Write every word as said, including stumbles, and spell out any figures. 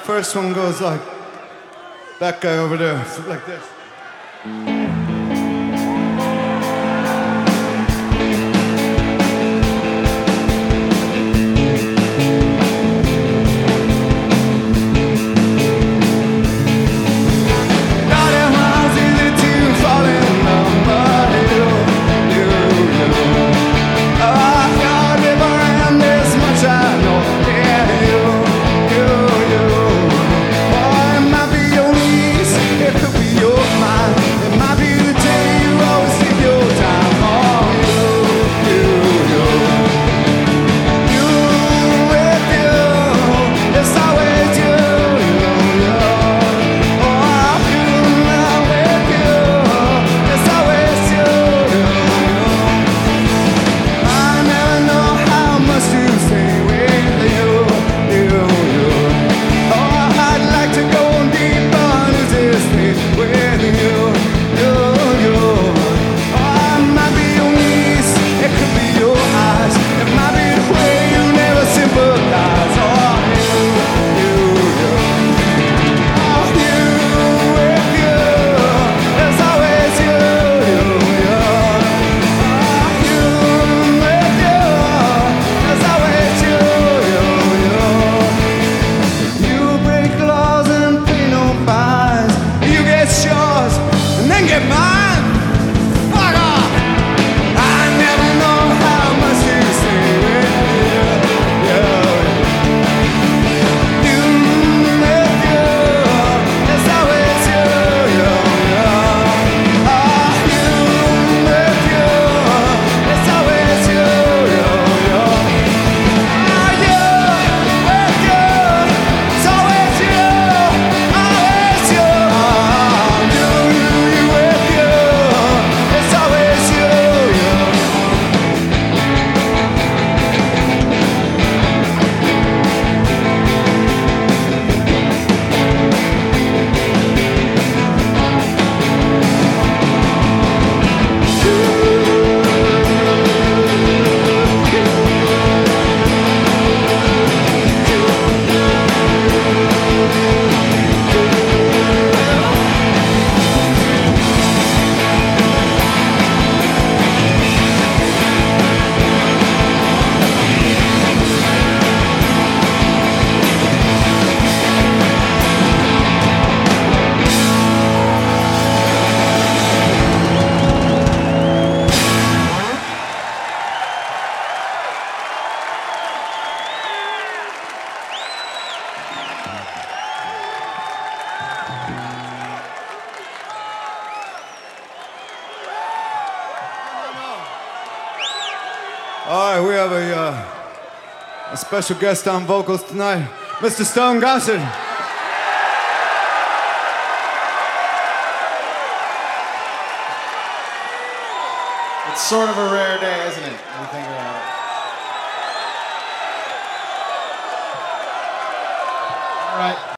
first one goes like that guy over there, like this. All right, we have a, uh, a special guest on vocals tonight, Mister Stone Gossard. It's sort of a rare day, isn't it? When you think about it. All right.